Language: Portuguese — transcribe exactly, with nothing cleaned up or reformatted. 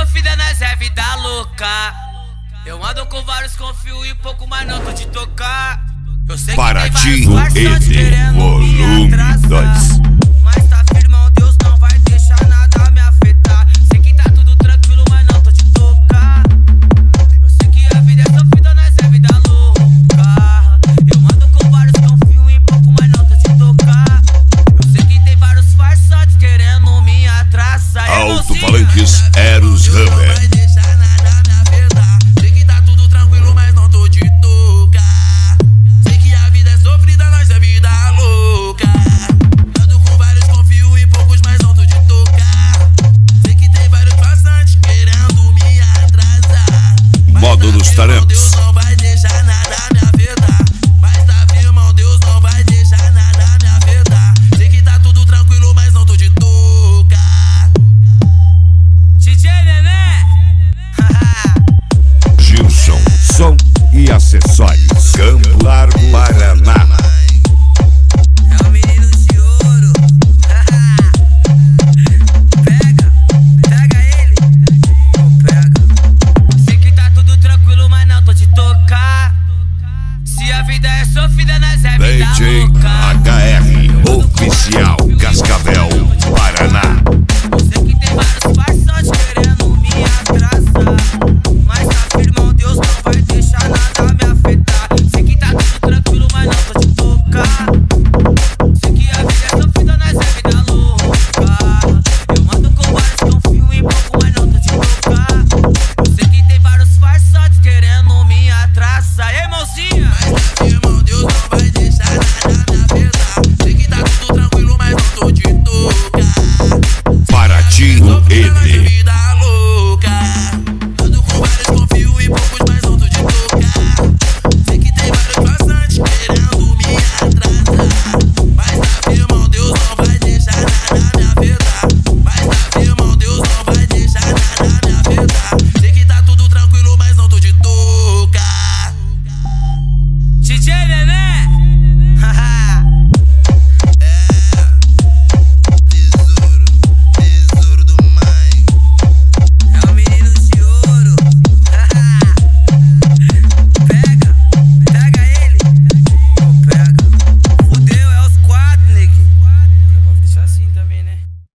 sofrida, nós é vida louca. Eu ando com vários, confio e pouco, mas não tô de tocar. Eu sei que Para tem ti, vários farsantes querendo volume me atrasar, dois. mas tá firmão, Deus não vai deixar nada me afetar. Sei que tá tudo tranquilo, mas não tô de tocar. Eu sei que a vida é sofrida, nós é vida louca. Eu ando com vários, confio em pouco, mas não tô de tocar. Eu sei que tem vários farsantes querendo me atrasar. Alto-falantes Eros Hammer. Modo dos talentos. Deus não vai deixar nada me afetar. Mas tá firmão, Deus não vai deixar nada me afetar. Sei que tá tudo tranquilo, mas não tô de tocar. D J Nené. Gilson, som e acessórios. Campo Largo, Paraná. É o menino de ouro. Pega, pega ele. Não pega. Sei que tá tudo tranquilo, mas não tô de tocar. Se a vida é sofrida, nós é vida D J louca. H R Oficial.